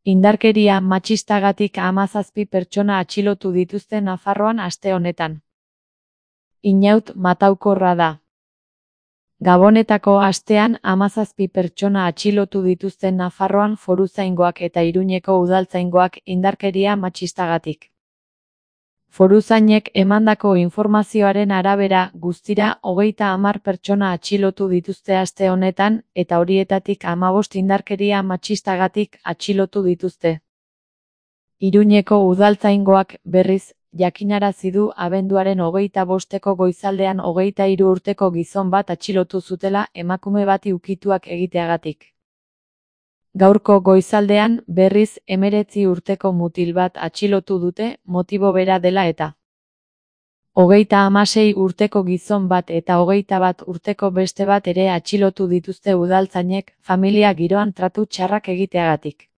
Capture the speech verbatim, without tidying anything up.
Indarkeria matxistagatik hamazazpi pertsona atxilotu dituzte Nafarroan aste honetan. Inaut mataukorra da. Gabonetako astean hamazazpi pertsona atxilotu dituzte Nafarroan foruzaingoak eta Iruñeko udaltzaingoak indarkeria matxistagatik. Foruzainek emandako informazioaren arabera guztira hogeita hamar pertsona atxilotu dituzte aste honetan eta horietatik hamabost indarkeria matxistagatik atxilotu dituzte. Iruñeko udaltzaingoak, berriz, jakinarazi du abenduaren hogeita bosteko goizaldean hogeita hiru urteko gizon bat atxilotu zutela emakume bati ukituak egiteagatik. Gaurko goizaldean, berriz, hemeretzi urteko mutil bat atxilotu dute, motibo bera dela eta. Hogeita hamasei urteko gizon bat eta hogeita bat urteko beste bat ere atxilotu dituzte udaltzainek, familia giroan tratu txarrak egiteagatik.